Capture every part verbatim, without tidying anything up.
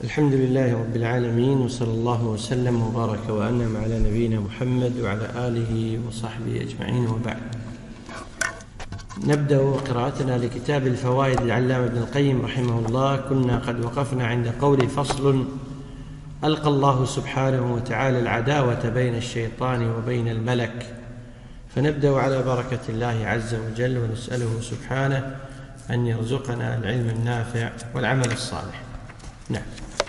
الحمد لله رب العالمين، وصلى الله وسلم وبارك وأنعم على نبينا محمد وعلى آله وصحبه أجمعين، وبعد. نبدأ قراءتنا لكتاب الفوائد للعلامة ابن القيم رحمه الله. كنا قد وقفنا عند قول فصل: ألقى الله سبحانه وتعالى العداوة بين الشيطان وبين الملك. فنبدأ على بركة الله عز وجل ونسأله سبحانه أن يرزقنا العلم النافع والعمل الصالح. نعم.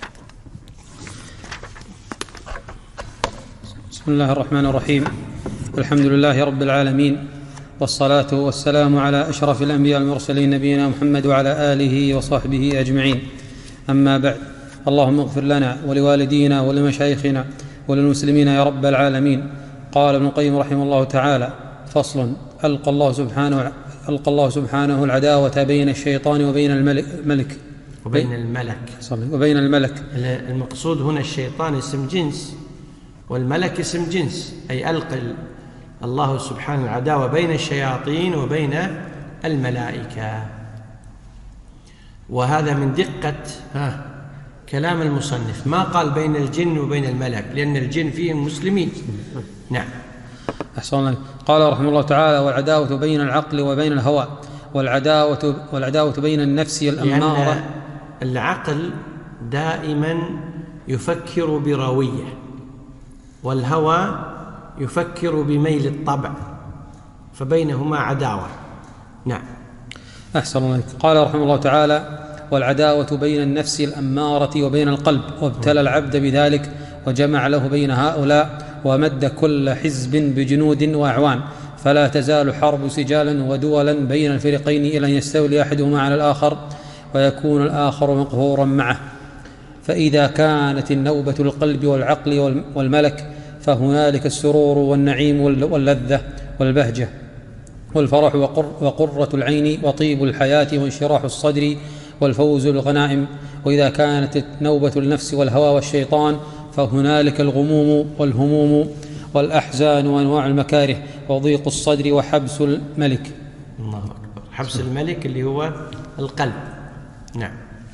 بسم الله الرحمن الرحيم. الحمد لله رب العالمين، والصلاة والسلام على أشرف الأنبياء والمرسلين نبينا محمد وعلى آله وصحبه أجمعين. أما بعد، اللهم اغفر لنا ولوالدينا ولمشايخنا وللمسلمين يا رب العالمين. قال ابن القيم رحمه الله تعالى: فصل: ألقى الله سبحانه ألقى الله سبحانه العداوة بين الشيطان وبين الملك وبين الملك وبين الملك المقصود هنا الشيطان اسم جنس، والملك اسم جنس، أي ألقى الله سبحانه العداوة بين الشياطين وبين الملائكة. وهذا من دقة ها كلام المصنف، ما قال بين الجن وبين الملك، لأن الجن فيهم مسلمين. نعم. أحسن. قال رحمه الله تعالى: والعداوة بين العقل وبين الهوى، والعداوة, والعداوة بين النفس الأمارة. لأن العقل دائما يفكر بروية، والهوى يفكر بميل الطبع، فبينهما عداوة. نعم. أحسن الله. قال رحمه الله تعالى: والعداوة بين النفس الأمارة وبين القلب، وابتلى العبد بذلك وجمع له بين هؤلاء، ومد كل حزب بجنود وأعوان، فلا تزال حرب سجالا ودولا بين الفريقين إلى أن يستولي أحدهما على الآخر ويكون الآخر مقهورا معه. فإذا كانت النوبة القلب والعقل والملك، فهنالك السرور والنعيم واللذة والبهجة والفرح وقرة العين وطيب الحياة وانشراح الصدر والفوز بالغنائم. وإذا كانت نوبة النفس والهوى والشيطان، فهنالك الغموم والهموم والأحزان وأنواع المكاره وضيق الصدر وحبس الملك. الله أكبر. حبس الملك اللي هو القلب. نعم.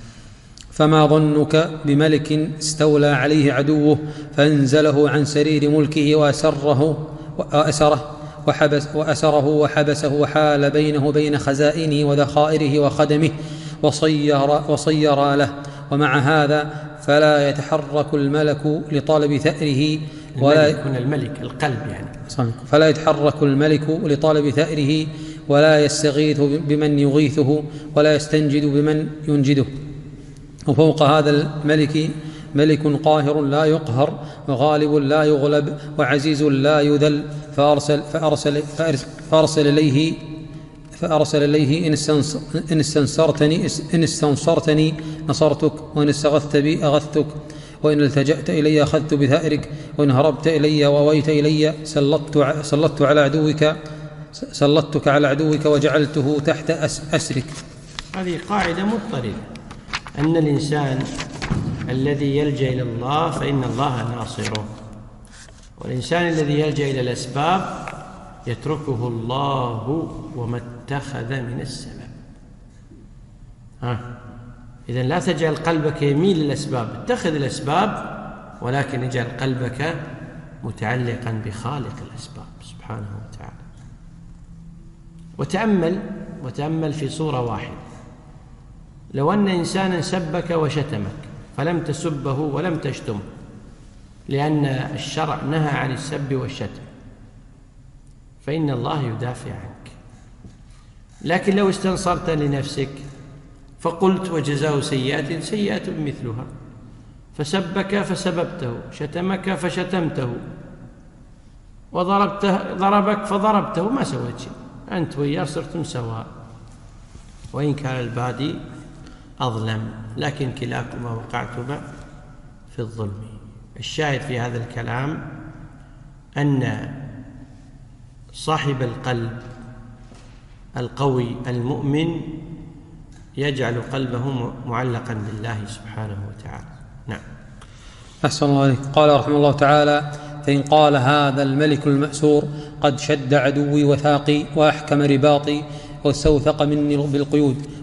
فما ظنك بملك استولى عليه عدوه فانزله عن سرير ملكه وأسره وأسره وحبس وأسره وحبسه وحال بينه وبين خزائنه وذخائره وخدمه وصير, وصير له. ومع هذا فلا يتحرك الملك لطلب ثأره ولا يكون الملك القلب يعني فلا يتحرك الملك لطلب ثأره ولا يستغيث بمن يغيثه ولا يستنجد بمن ينجده. وفوق هذا الملك ملك قاهر لا يقهر، وغالب لا يغلب، وعزيز لا يذل. فأرسل, فأرسل, فأرسل, فأرسل إليه فأرسل إليه إن استنصرتني إن استنصرتني نصرتك، وإن استغثت بي أغثتك، وإن التجأت إلي أخذت بثأرك، وإن هربت إلي وأويت إلي سلطت سلطت على عدوك سلطتك على عدوك وجعلته تحت أسرك. هذه قاعدة مضطردة، أن الإنسان الذي يلجأ إلى الله فإن الله ناصره، والإنسان الذي يلجأ إلى الأسباب يتركه الله وما اتخذ من السبب. ها إذن لا تجعل قلبك يميل للأسباب، اتخذ الأسباب، ولكن اجعل قلبك متعلقا بخالق الأسباب سبحانه وتعالى. وتأمل وتأمل في صورة واحدة: لو أن إنسانا سبك وشتمك فلم تسبه ولم تشتمه، لأن الشرع نهى عن السب والشتم، فإن الله يدافع عنك. لكن لو استنصرت لنفسك فقلت وجزاء سيئة سيئة مثلها، فسبك فسببته، شتمك فشتمته، وضربته ضربك فضربته، ما سويت شيء، أنت وياه صرتم سواء، وإن كان البادي أظلم، لكن كلاكما وقعتما في الظلم. الشاهد في هذا الكلام أن صاحب القلب القوي المؤمن يجعل قلبه معلقا بالله سبحانه وتعالى. نعم. أحسن الله عليك. قال رحمه الله تعالى: فإن قال هذا الملك المأسور: قد شد عدوي وثاقي وأحكم رباطي واستوثق مني بالقيود،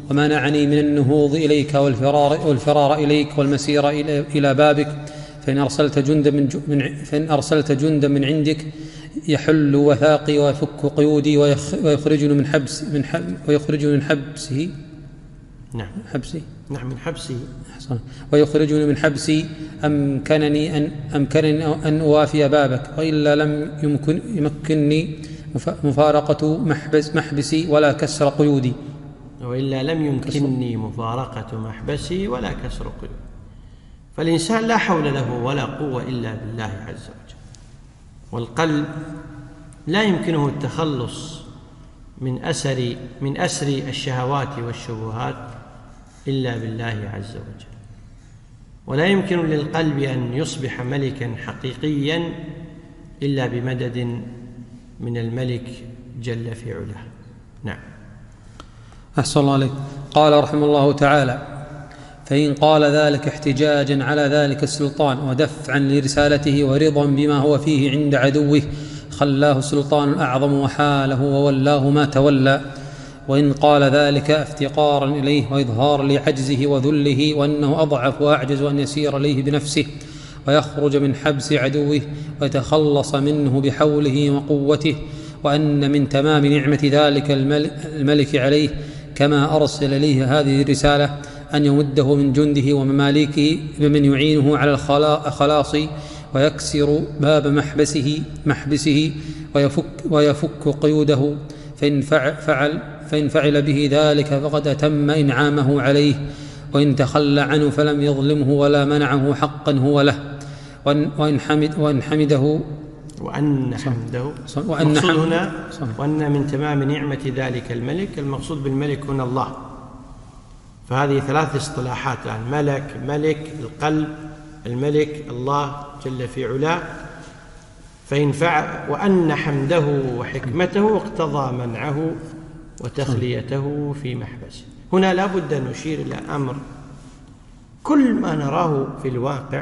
ومنعني من النهوض إليك والفرار, والفرار إليك والمسير إلى بابك. فإن أرسلت جندا من, من, فإن أرسلت جندا من عندك يحل وثاقي ويفك قيودي ويخرجني من حبس من حب ويخرجني من حبسه نعم حبسي نعم من حبسه ويخرجني من حبسي أمكنني أن أمكنني أن أوافي بابك، وإلا لم يمكن يمكنني مفارقة محبس محبسي ولا كسر قيودي وإلا لم يمكنني مفارقة محبسي ولا كسر قيودي. فالإنسان لا حول له ولا قوة إلا بالله عز وجل، والقلب لا يمكنه التخلص من أسر من أسر الشهوات والشبهات إلا بالله عز وجل، ولا يمكن للقلب أن يصبح ملكا حقيقيا إلا بمدد من الملك جل في علاه. نعم. أحسن الله عليك. قال رحمه الله تعالى: فإن قال ذلك احتجاجا على ذلك السلطان ودفعا لرسالته ورضا بما هو فيه عند عدوه خلاه السلطان الأعظم وحاله وولاه ما تولى. وإن قال ذلك افتقارا إليه وإظهارا لعجزه وذله وأنه أضعف وأعجز أن يسير إليه بنفسه ويخرج من حبس عدوه ويتخلص منه بحوله وقوته، وأن من تمام نعمة ذلك الملك عليه كما أرسل إليه هذه الرسالة أن يمده من جنده ومماليكه بمن يعينه على الخلاص ويكسر باب محبسه محبسه ويفك, ويفك قيوده. فإن فعل, فإن فعل به ذلك فقد أتم إنعامه عليه، وإن تخلى عنه فلم يظلمه ولا منعه حقا هو له. وإن, حمد وإن حمده وأن حمده وأن, هنا وأن من تمام نعمة ذلك الملك، المقصود بالملك هنا الله. فهذه ثلاث اصطلاحات الآن: ملك، ملك القلب، الملك الله جل في علاه. فإن فعل وأن حمده وحكمته اقتضى منعه وتخليته في محبسه. هنا لا بد أن نشير إلى أمر كل ما نراه في الواقع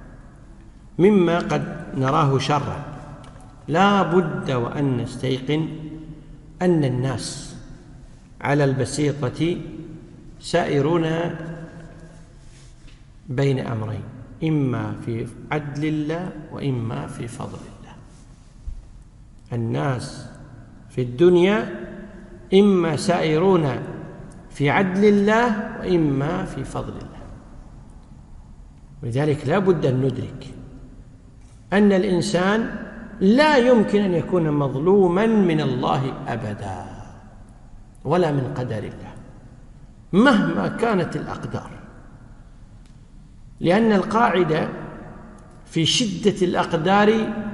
مما قد نراه شرا لا بد وأن نستيقن أن الناس على البسيطة سائرون بين أمرين: إما في عدل الله وإما في فضل الله. الناس في الدنيا إما سائرون في عدل الله وإما في فضل الله. ولذلك لا بد أن ندرك أن الإنسان لا يمكن أن يكون مظلوما من الله أبدا ولا من قدر الله مهما كانت الأقدار، لأن القاعدة في شدة الأقدار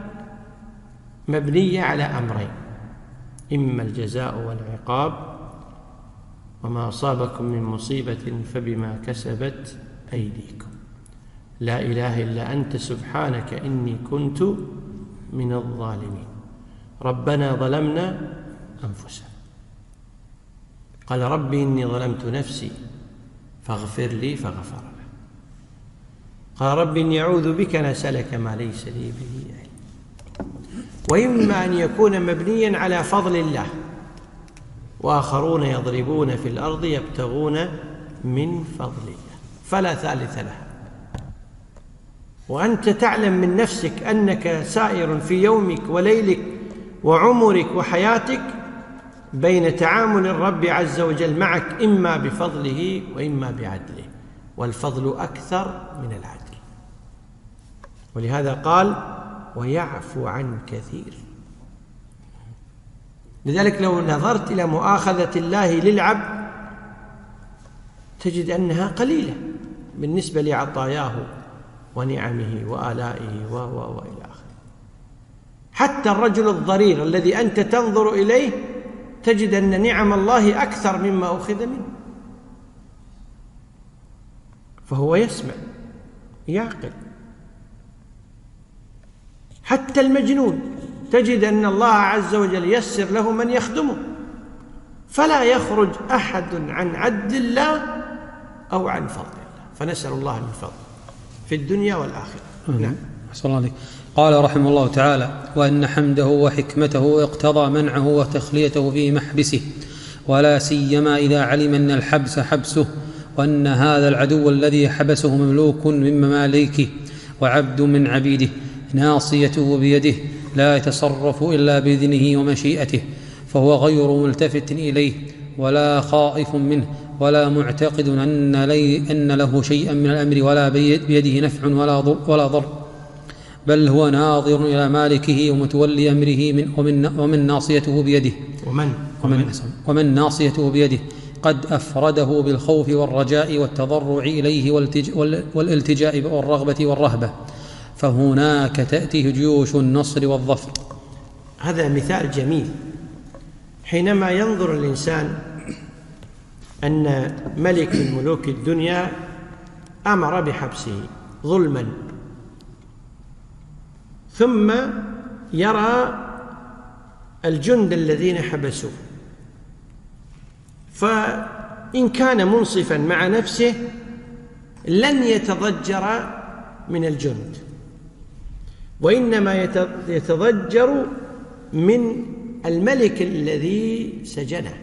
مبنية على أمرين: إما الجزاء والعقاب، وما أصابكم من مصيبة فبما كسبت أيديكم، لا إله إلا أنت سبحانك إني كنت من الظالمين، ربنا ظلمنا أنفسنا. قال ربي إني ظلمت نفسي فاغفر لي فغفر له. قال ربي إني أعوذ بك أن أسألك ما ليس لي به علم. وإما أن يكون مبنيا على فضل الله، وآخرون يضربون في الأرض يبتغون من فضل الله، فلا ثالث لها. وأنت تعلم من نفسك أنك سائر في يومك وليلك وعمرك وحياتك بين تعامل الرب عز وجل معك إما بفضله وإما بعدله، والفضل أكثر من العدل. ولهذا قال ويعفو عن كثير. لذلك لو نظرت إلى مؤاخذة الله للعبد تجد أنها قليلة بالنسبة لعطاياه ونعمه وآلائه و و وإلى آخره. حتى الرجل الضرير الذي أنت تنظر إليه تجد أن نعم الله أكثر مما أخذ منه، فهو يسمع يعقل. حتى المجنون تجد أن الله عز وجل يسر له من يخدمه، فلا يخرج أحد عن عدل الله أو عن فضل الله، فنسأل الله من فضله في الدنيا والآخرة. نعم. أحسن الله عليك. قال رحمه الله تعالى: وأن حمده وحكمته اقتضى منعه وتخليته في محبسه، ولا سيما إذا علم أن الحبس حبسه، وأن هذا العدو الذي حبسه مملوك من مماليكه وعبد من عبيده، ناصيته بيده، لا يتصرف إلا بإذنه ومشيئته، فهو غير ملتفت إليه ولا خائف منه ولا معتقد أن, لي أن له شيئا من الأمر ولا بيده نفع ولا ضر, ولا ضر، بل هو ناظر إلى مالكه ومتولي أمره من ومن, ومن ناصيته بيده ومن, ومن, ومن ناصيته بيده قد أفرده بالخوف والرجاء والتضرع إليه والالتجاء والرغبة والرهبة، فهناك تأتيه جيوش النصر والظفر. هذا مثال جميل. حينما ينظر الإنسان أن ملك من ملوك الدنيا أمر بحبسه ظلما، ثم يرى الجند الذين حبسوه، فإن كان منصفا مع نفسه لن يتضجر من الجند، وإنما يتضجر من الملك الذي سجنه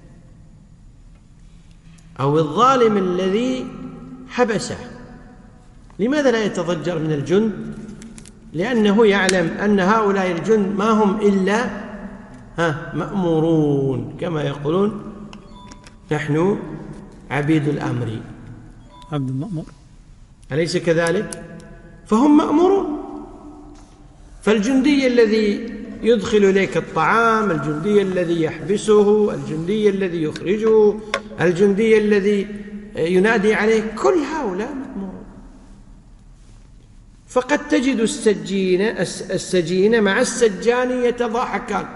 أو الظالم الذي حبسه. لماذا لا يتضجر من الجند؟ لأنه يعلم أن هؤلاء الجند ما هم إلا ها مأمورون، كما يقولون نحن عبيد الأمر، عبد المأمور، أليس كذلك؟ فهم مأمورون. فالجندي الذي يدخل إليك الطعام، الجندي الذي يحبسه، الجندي الذي يخرجه، الجندي الذي ينادي عليه، كل هؤلاء مأمورون. فقد تجد السجين السجين مع السجان يتضاحكان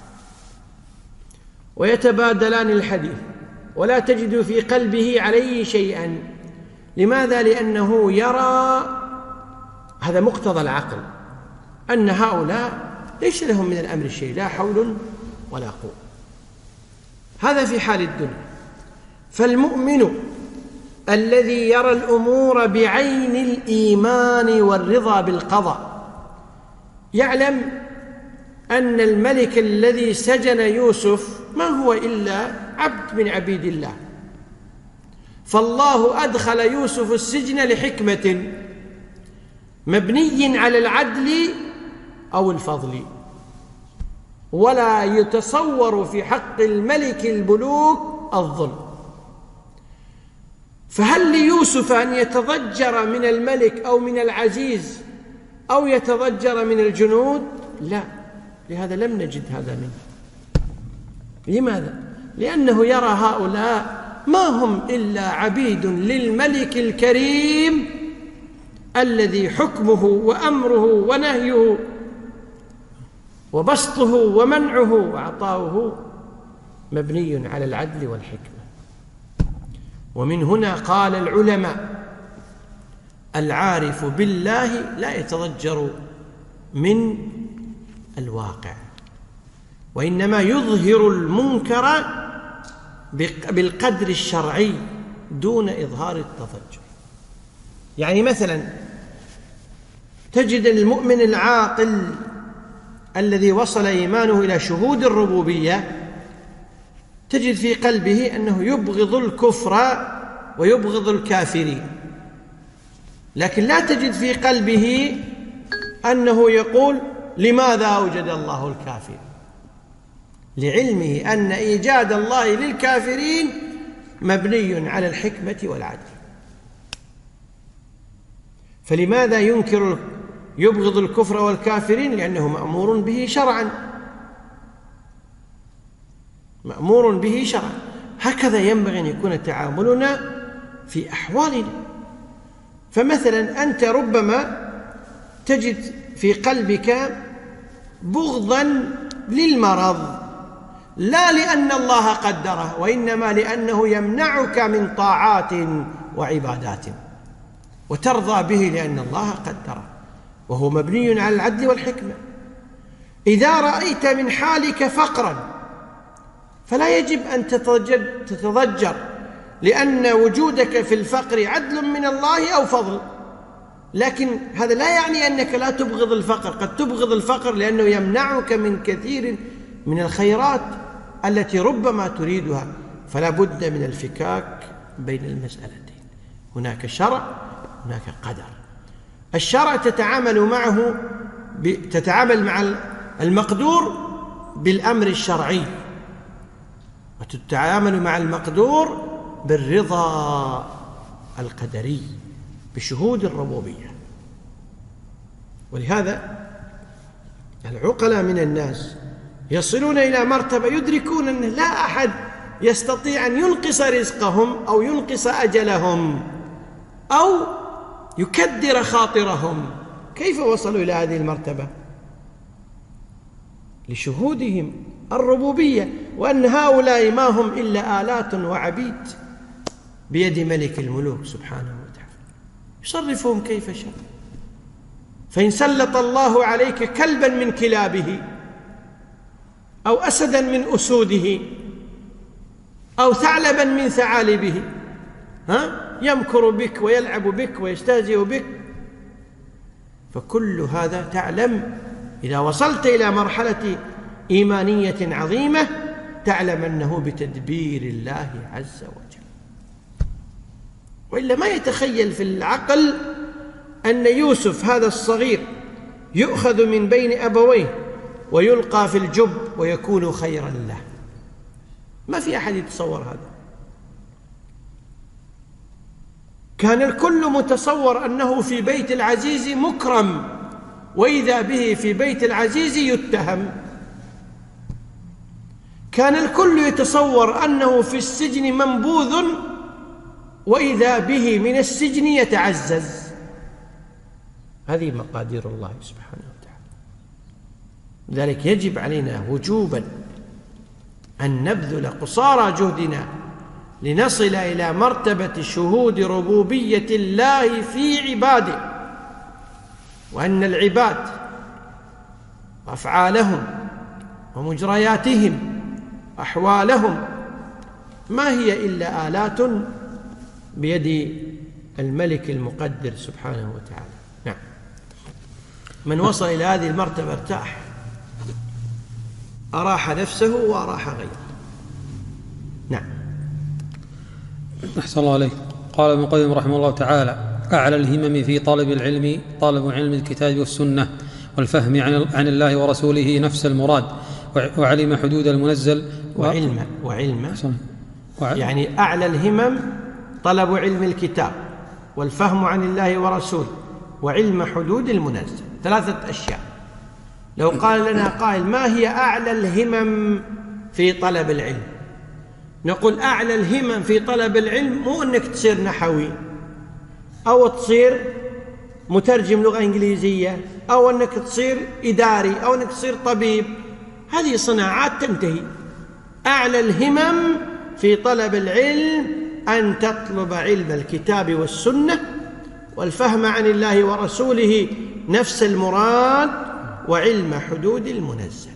ويتبادلان الحديث، ولا تجد في قلبه عليه شيئا. لماذا؟ لأنه يرى، هذا مقتضى العقل، أن هؤلاء ليس لهم من الأمر شيء، لا حول ولا قوة. هذا في حال الدنيا. فالمؤمن الذي يرى الأمور بعين الإيمان والرضا بالقضاء يعلم أن الملك الذي سجن يوسف ما هو إلا عبد من عبيد الله، فالله أدخل يوسف السجن لحكمة مبني على العدل أو الفضل، ولا يتصور في حق الملك الملوك الظلم. فهل ليوسف أن يتضجر من الملك أو من العزيز أو يتضجر من الجنود؟ لا، لهذا لم نجد هذا منه. لماذا؟ لأنه يرى هؤلاء ما هم إلا عبيد للملك الكريم الذي حكمه وأمره ونهيه وبسطه ومنعه وعطاؤه مبني على العدل والحكمة. ومن هنا قال العلماء: العارف بالله لا يتضجر من الواقع، وإنما يظهر المنكر بالقدر الشرعي دون إظهار التضجر. يعني مثلا تجد المؤمن العاقل الذي وصل إيمانه إلى شهود الربوبية تجد في قلبه أنه يبغض الكفر ويبغض الكافرين، لكن لا تجد في قلبه أنه يقول لماذا أوجد الله الكافر، لعلمه أن إيجاد الله للكافرين مبني على الحكمة والعدل. فلماذا ينكر يبغض الكفر والكافرين؟ لأنه مأمور به شرعا، مأمور به شرعا. هكذا ينبغي أن يكون تعاملنا في أحوالنا. فمثلا أنت ربما تجد في قلبك بغضا للمرض، لا لأن الله قدره، وإنما لأنه يمنعك من طاعات وعبادات، وترضى به لأن الله قدره، وهو مبني على العدل والحكمة. إذا رأيت من حالك فقرا فلا يجب أن تتضجر، لأن وجودك في الفقر عدل من الله أو فضل، لكن هذا لا يعني أنك لا تبغض الفقر. قد تبغض الفقر لأنه يمنعك من كثير من الخيرات التي ربما تريدها، فلا بد من الفكاك بين المسألتين. هناك شرع، هناك قدر. الشرع تتعامل معه تتعامل مع المقدور بالأمر الشرعي، وتتعامل مع المقدور بالرضا القدري بشهود الربوبية. ولهذا العقلاء من الناس يصلون إلى مرتبة يدركون أن لا أحد يستطيع أن ينقص رزقهم أو ينقص أجلهم أو يكدر خاطرهم. كيف وصلوا إلى هذه المرتبة؟ لشهودهم الربوبية، وأن هؤلاء ما هم إلا آلات وعبيد بيد ملك الملوك سبحانه وتعالى يصرفهم كيف شاء. فإن سلط الله عليك كلبا من كلابه أو أسدا من أسوده أو ثعلبا من ثعالبه، ها يمكر بك ويلعب بك ويستهزئ بك، فكل هذا تعلم إذا وصلت إلى مرحلة إيمانية عظيمة تعلم أنه بتدبير الله عز وجل. وإلا ما يتخيل في العقل أن يوسف هذا الصغير يؤخذ من بين أبويه ويلقى في الجب ويكون خيرا له. ما في أحد يتصور هذا. كان الكل متصور أنه في بيت العزيز مكرم، وإذا به في بيت العزيز يتهم. كان الكل يتصور أنه في السجن منبوذ، وإذا به من السجن يتعزز. هذه مقادير الله سبحانه وتعالى. لذلك يجب علينا وجوبا أن نبذل قصارى جهدنا لنصل إلى مرتبة شهود ربوبية الله في عباده، وأن العباد أفعالهم ومجرياتهم أحوالهم ما هي إلا آلات بيد الملك المقدر سبحانه وتعالى. نعم. من وصل إلى هذه المرتبة ارتاح، أراح نفسه وأراح غيره. نعم. أحسن الله عليك. قال ابن القيم رحمه الله تعالى: أعلى الهمم في طلب العلم طلب علم الكتاب والسنة والفهم عن الله ورسوله نفس المراد، وعلم حدود المنزل وعلم وعلم يعني أعلى الهمم طلب علم الكتاب والفهم عن الله ورسوله وعلم حدود المنزل. ثلاثة أشياء. لو قال لنا قائل ما هي أعلى الهمم في طلب العلم، نقول أعلى الهمم في طلب العلم مو أنك تصير نحوي أو تصير مترجم لغة إنجليزية أو أنك تصير إداري أو أنك تصير طبيب، هذه صناعات تنتهي. أعلى الهمم في طلب العلم أن تطلب علم الكتاب والسنة والفهم عن الله ورسوله نفس المراد وعلم حدود المنزل.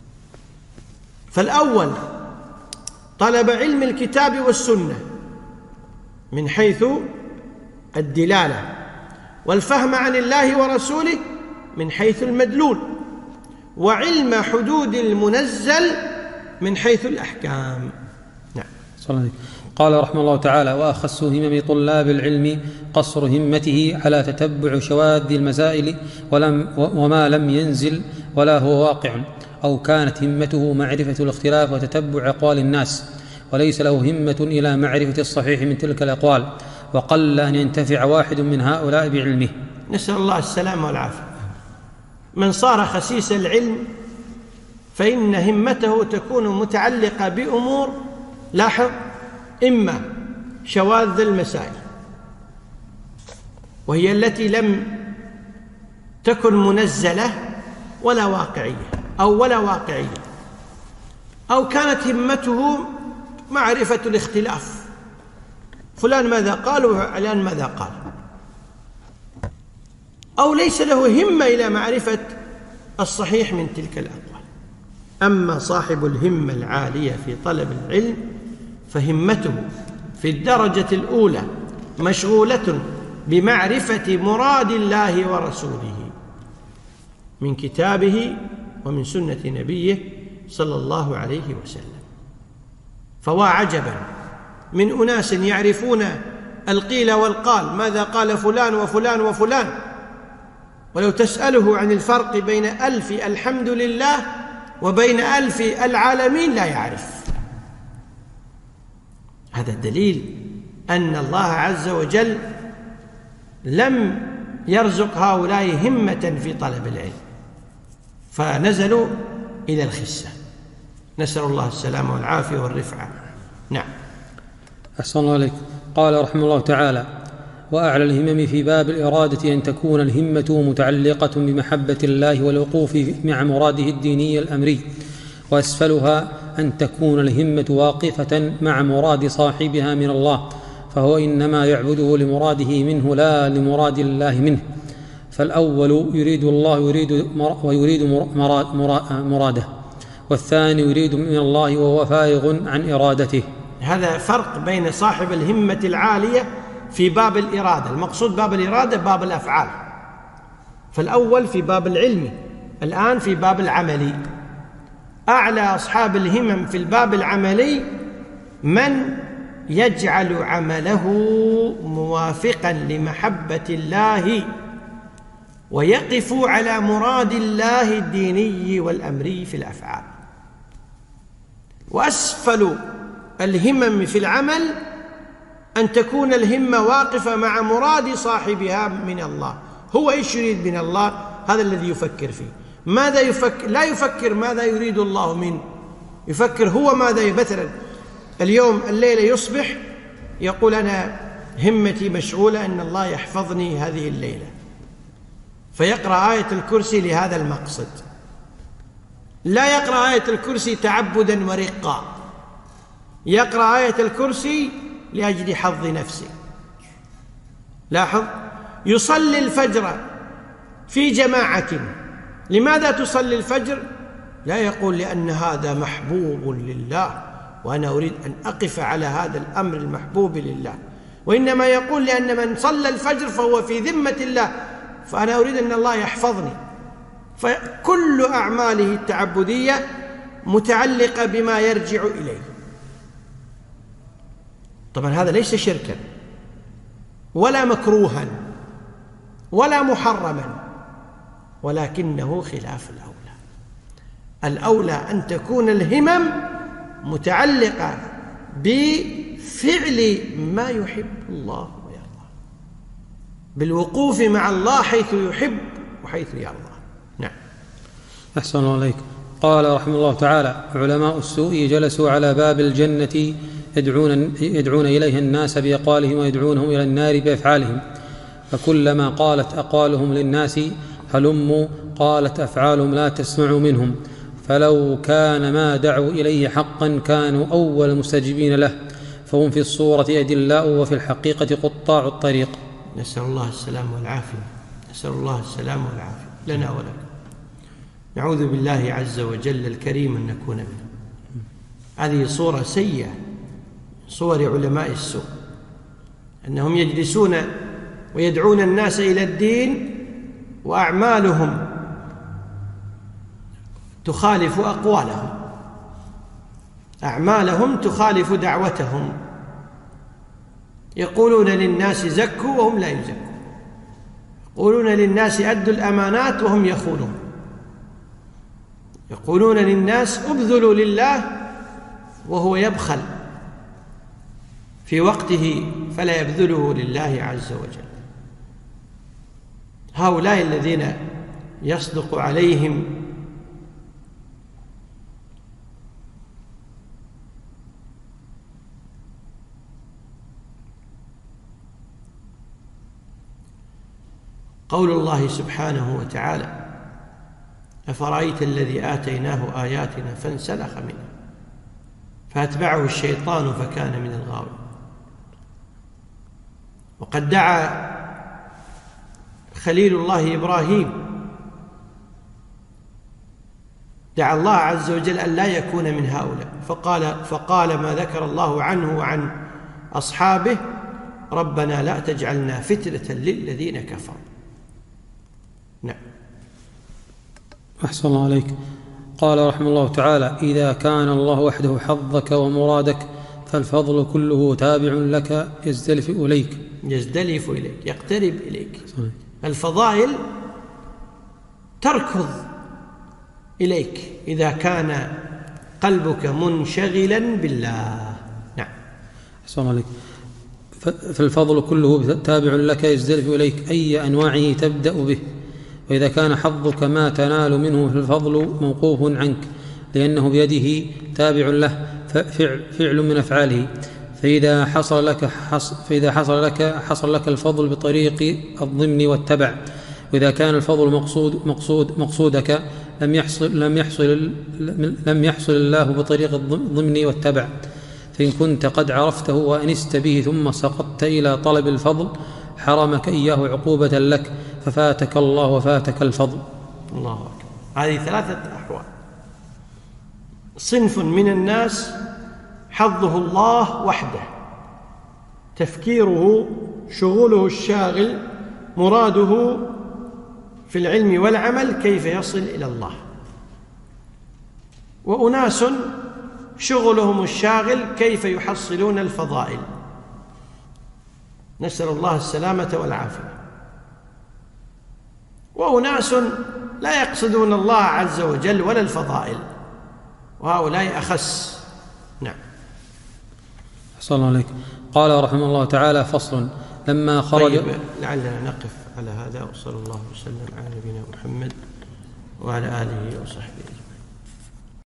فالأول طلب علم الكتاب والسنة من حيث الدلالة، والفهم عن الله ورسوله من حيث المدلول، وعلم حدود المنزل من حيث الأحكام. نعم. صلى الله عليه. قال رحمه الله تعالى: وأخص همم طلاب العلم قصر همته على تتبع شواذ المسائل ولم وما لم ينزل ولا هو واقع، أو كانت همته معرفة الاختلاف وتتبع أقوال الناس، وليس له همة إلى معرفة الصحيح من تلك الأقوال، وقل أن ينتفع واحد من هؤلاء بعلمه. نسأل الله السلامة والعافية. من صار خسيس العلم فإن همته تكون متعلقة بأمور، لاحظ، إما شواذ المسائل وهي التي لم تكن منزلة ولا واقعية أو ولا واقعية، أو كانت همته معرفة الاختلاف، فلان ماذا قال وعلان ماذا قال، أو ليس له همة إلى معرفة الصحيح من تلك الأقوال. أما صاحب الهمة العالية في طلب العلم فهمته في الدرجة الأولى مشغولة بمعرفة مراد الله ورسوله من كتابه ومن سنة نبيه صلى الله عليه وسلم. فوا عجبا من أناس يعرفون القيل والقال، ماذا قال فلان وفلان وفلان، ولو تسأله عن الفرق بين ألف الحمد لله وبين ألف العالمين لا يعرف. هذا دليل أن الله عز وجل لم يرزق هؤلاء همة في طلب العلم، فنزلوا إلى الخسة. نسأل الله السلامة والعافية والرفعة. نعم. أحسن الله عليك. قال رحمه الله تعالى: وأعلى الهمم في باب الإرادة أن تكون الهمة متعلقة بمحبة الله والوقوف مع مراده الديني الأمري، وأسفلها أن تكون الهمة واقفة مع مراد صاحبها من الله، فهو إنما يعبده لمراده منه لا لمراد الله منه. فالأول يريد الله يريد ويريد مراده، والثاني يريد من الله وهو فارغ عن إرادته. هذا فرق بين صاحب الهمة العالية في باب الإرادة. المقصود باب الإرادة باب الأفعال، فالأول في باب العلم، الآن في باب العملي. أعلى أصحاب الهمم في الباب العملي من يجعل عمله موافقا لمحبة الله ويقف على مراد الله الديني والأمري في الأفعال. وأسفل الهمم في العمل أن تكون الهمة واقفة مع مراد صاحبها من الله. هو إيش يريد من الله؟ هذا الذي يفكر فيه. ماذا يفكر؟ لا يفكر ماذا يريد الله منه، يفكر هو ماذا. مثلا اليوم الليلة يصبح يقول أنا همتي مشغولة أن الله يحفظني هذه الليلة، فيقرأ آية الكرسي لهذا المقصد، لا يقرأ آية الكرسي تعبدا ورقا، يقرأ آية الكرسي لأجل حظ نفسه. لاحظ، يصلي الفجر في جماعة. لماذا تصلي الفجر؟ لا يقول لأن هذا محبوب لله وأنا أريد أن أقف على هذا الأمر المحبوب لله، وإنما يقول لأن من صلى الفجر فهو في ذمة الله، فأنا أريد أن الله يحفظني. فكل أعماله التعبدية متعلقة بما يرجع إليه. طبعا هذا ليس شركا ولا مكروها ولا محرما، ولكنه خلاف الأولى. الأولى أن تكون الهمم متعلقة بفعل ما يحب الله ويرضى، بالوقوف مع الله حيث يحب وحيث يرضى. نعم. أحسن الله عليك. قال رحمه الله تعالى: علماء السوء جلسوا على باب الجنة يدعون, يدعون إليها الناس بأقوالهم ويدعونهم إلى النار بأفعالهم، فكلما قالت أقوالهم للناس هلموا قالت أفعالهم لا تسمعوا منهم، فلو كان ما دعوا إليه حقا كانوا أول المستجيبين له، فهم في الصورة أدلاء وفي الحقيقة قطاع الطريق. نسأل الله السلامة والعافية. نسأل الله السلامة والعافية لنا ولكم. نعوذ بالله عز وجل الكريم أن نكون منه. هذه صورة سيئة، صور علماء السوء، أنهم يجلسون ويدعون الناس إلى الدين وأعمالهم تخالف أقوالهم، أعمالهم تخالف دعوتهم. يقولون للناس زكوا وهم لا يزكون، يقولون للناس أدوا الأمانات وهم يخونون، يقولون للناس ابذلوا لله وهو يبخل في وقته فلا يبذله لله عز وجل. هؤلاء الذين يصدق عليهم قول الله سبحانه وتعالى: أفرأيت الذي آتيناه آياتنا فانسلخ منها فأتبعه الشيطان فكان من الغاوين. وقد دعا خليل الله إبراهيم، دعا الله عز وجل أن لا يكون من هؤلاء، فقال, فقال ما ذكر الله عنه وعن أصحابه: ربنا لا تجعلنا فتنة للذين كفروا. نعم. أحسن الله عليك. قال رحمه الله تعالى: إذا كان الله وحده حظك ومرادك فالفضل كله تابع لك يزدلف إليك يزدلف إليك يقترب إليك. صحيح. الفضائل تركض إليك إذا كان قلبك منشغلا بالله. نعم. أحسن عليك. فالفضل كله تابع لك يزدلف إليك أي أنواعه تبدأ به، وإذا كان حظك ما تنال منه فالفضل موقوف عنك لأنه بيده تابع له فعل من أفعاله، فإذا حصل لك حص فإذا حصل لك حصل لك الفضل بطريق الضمن والتبع، وإذا كان الفضل مقصود مقصود مقصودك لم يحصل لم يحصل لم يحصل الله بطريق الضمن والتبع، فإن كنت قد عرفته وأنست به ثم سقطت إلى طلب الفضل حرمك إياه عقوبة لك ففاتك الله وفاتك الفضل. الله أكبر. هذه ثلاثة أحوال. صنف من الناس حظه الله وحده، تفكيره شغله الشاغل مراده في العلم والعمل كيف يصل إلى الله. وأناس شغلهم الشاغل كيف يحصلون الفضائل، نسأل الله السلامة والعافية. وأناس لا يقصدون الله عز وجل ولا الفضائل، وهؤلاء أخس. نعم. أحسن الله عليك. قال رحمه الله تعالى: فصل. لما خرج. طيب لعلنا نقف على هذا، وصلى الله وسلم على نبينا محمد وعلى آله وصحبه.